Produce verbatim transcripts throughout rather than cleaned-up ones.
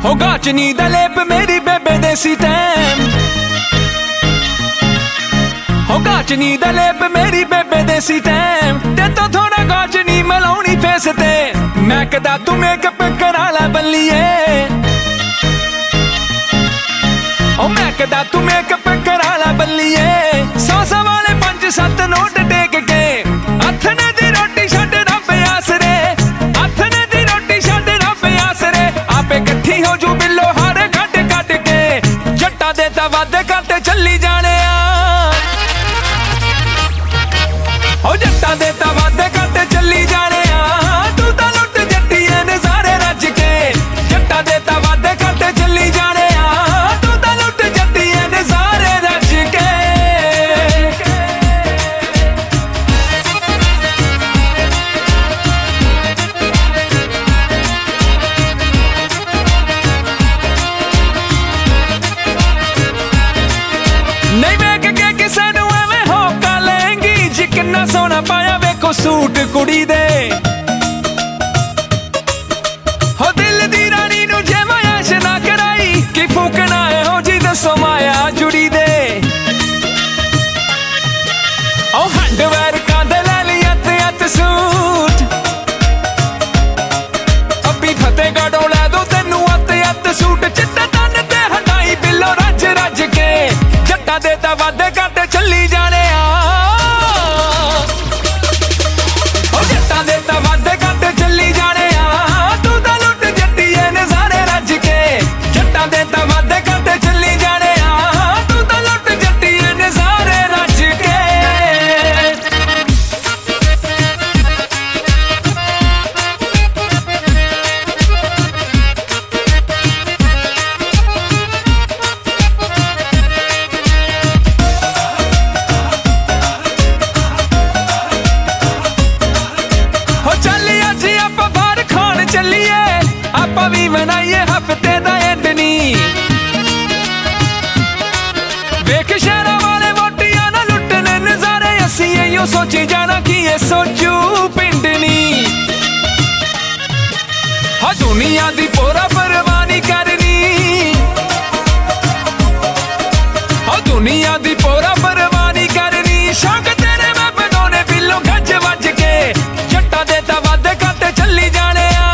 हो गाचनी दा लेप मेरी बेबे देसी टैम, हो गाचनी दा लेप मेरी बेबे देसी टैम, ते तो थोड़ा गाचनी मलाउनी फेस ते, मैं कदा तू मेकअप करा ला बल्लिए, ओ मैं कदा तू मेकअप करा ला बल्लिए, सौ सौ वाले पंज सत्त नोट टेक के, अथने दी रोटी छड्ड रब आसरे, अथने दी रोटी छड्ड रब आसरे, आपे कट्ठी हो जू बिल्लो हार कट कट के, जट्टा दे ता वादे कट चली जाने आ, ओ जट्टा दे ता वादे कट चली जाने आ, तू ता लुट जट्टिए ने सारे रज के, जट्टा दे ता वादे कट चली जाने आ, तू ता लुट जट्टिए ने सारे रज के। नहीं वेख के किसे नू एवें होका लेंगी, जी किन्ना सोना पाया वेखो सूट कुड़ी दे, हो दिल दी रानी नू जे मायाश ना कराई, कि फूकना है हो जी दसो माया जुड़ी दे, ओ हैंडवेयर कांदे ले ली अत अत सूट, अभी फतेहगढ़ों लै दो तेनू अत अत सूट, चिट्टे तन ते हटाई बिल्लो रज रज के, जट्टा दे ता वादे कट चली जाने आ, ओ जट्टा दे ता वादे कट चली जाने आ, तू ता लुट जट्टिए ने सारे रज के, जट्टा दे ता वादे कट चली जाने आ, तू ता लुट जट्टिए ने सारे रज के। हो चलिए जी आपां बाहर खान चलिए, आपां भी मनाइए हफ्ते दा एंड नी, वेख शहरां वाले वोटियां ना लुटने नजारे, असीं इयो सोची जाना कि ये सोचू पिंड नी, हा दुनिया दी पूरा परवाह नहीं करनी, हा दुनिया दी पूरा परवाह नहीं करनी, शौक तेरे मैं बनाने बिल्लो गज वज के, जट्टा दे ता वादे कट चली जाने आ,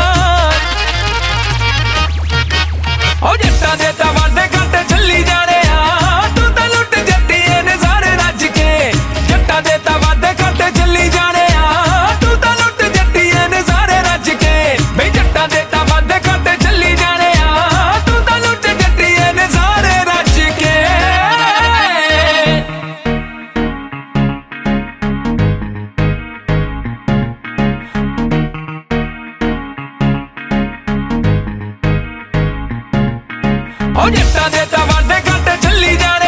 ओ जट्टा दे ता वादे कट चली जाने आ, तू ता लुट जट्टिए ने सारे रज के, जट्टा दे ता वादे कट चली जाने आ, तू ता लुट जट्टिए ने सारे रज के, बे जट्टा दे ता वादे कट चली जाने आ, तू ता लुट जट्टिए ने सारे रज के। ओ जट्टा दे ता वादे कट चली जाने